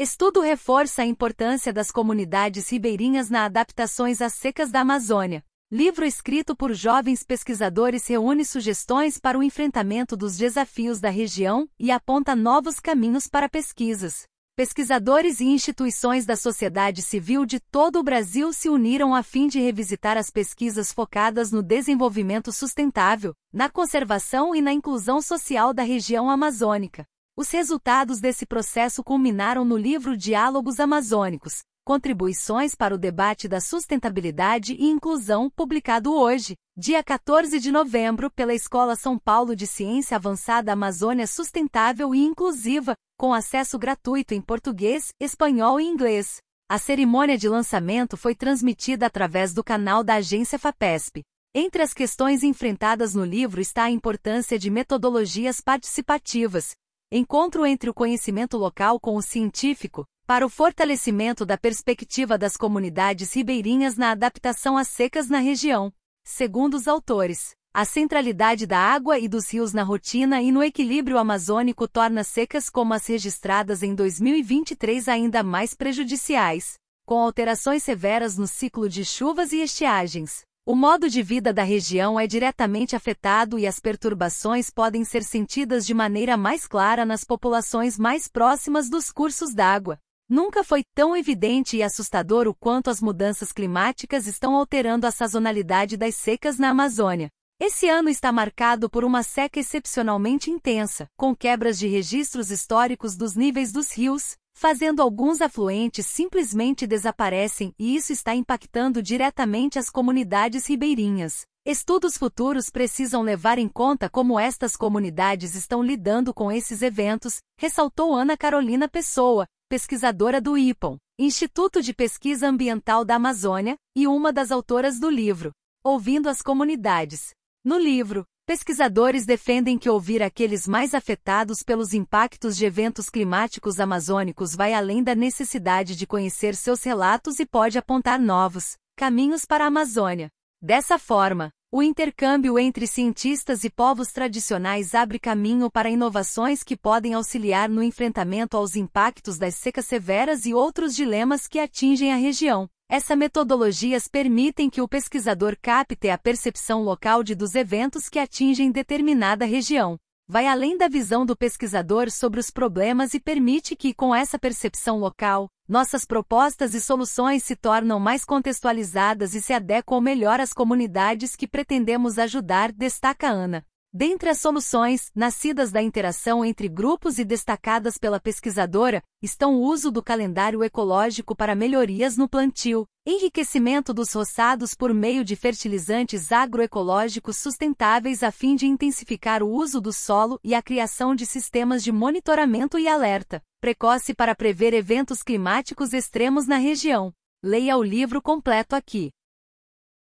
Estudo reforça a importância das comunidades ribeirinhas nas adaptações às secas da Amazônia. Livro escrito por jovens pesquisadores reúne sugestões para o enfrentamento dos desafios da região e aponta novos caminhos para pesquisas. Pesquisadores e instituições da sociedade civil de todo o Brasil se uniram a fim de revisitar as pesquisas focadas no desenvolvimento sustentável, na conservação e na inclusão social da região amazônica. Os resultados desse processo culminaram no livro Diálogos Amazônicos, Contribuições para o Debate da Sustentabilidade e Inclusão, publicado hoje, dia 14 de novembro, pela Escola São Paulo de Ciência Avançada Amazônia Sustentável e Inclusiva, com acesso gratuito em português, espanhol e inglês. A cerimônia de lançamento foi transmitida através do canal da agência FAPESP. Entre as questões enfrentadas no livro está a importância de metodologias participativas, encontro entre o conhecimento local com o científico, para o fortalecimento da perspectiva das comunidades ribeirinhas na adaptação às secas na região. Segundo os autores, a centralidade da água e dos rios na rotina e no equilíbrio amazônico torna secas como as registradas em 2023 ainda mais prejudiciais, com alterações severas no ciclo de chuvas e estiagens. O modo de vida da região é diretamente afetado e as perturbações podem ser sentidas de maneira mais clara nas populações mais próximas dos cursos d'água. Nunca foi tão evidente e assustador o quanto as mudanças climáticas estão alterando a sazonalidade das secas na Amazônia. Esse ano está marcado por uma seca excepcionalmente intensa, com quebras de registros históricos dos níveis dos rios, fazendo alguns afluentes simplesmente desaparecem e isso está impactando diretamente as comunidades ribeirinhas. Estudos futuros precisam levar em conta como estas comunidades estão lidando com esses eventos, ressaltou Ana Carolina Pessoa, pesquisadora do IPAM, Instituto de Pesquisa Ambiental da Amazônia, e uma das autoras do livro, Ouvindo as Comunidades. No livro, pesquisadores defendem que ouvir aqueles mais afetados pelos impactos de eventos climáticos amazônicos vai além da necessidade de conhecer seus relatos e pode apontar novos caminhos para a Amazônia. Dessa forma, o intercâmbio entre cientistas e povos tradicionais abre caminho para inovações que podem auxiliar no enfrentamento aos impactos das secas severas e outros dilemas que atingem a região. Essas metodologias permitem que o pesquisador capte a percepção local dos eventos que atingem determinada região. Vai além da visão do pesquisador sobre os problemas e permite que, com essa percepção local, nossas propostas e soluções se tornam mais contextualizadas e se adequam melhor às comunidades que pretendemos ajudar, destaca Ana. Dentre as soluções, nascidas da interação entre grupos e destacadas pela pesquisadora, estão o uso do calendário ecológico para melhorias no plantio, enriquecimento dos roçados por meio de fertilizantes agroecológicos sustentáveis a fim de intensificar o uso do solo e a criação de sistemas de monitoramento e alerta precoce para prever eventos climáticos extremos na região. Leia o livro completo aqui.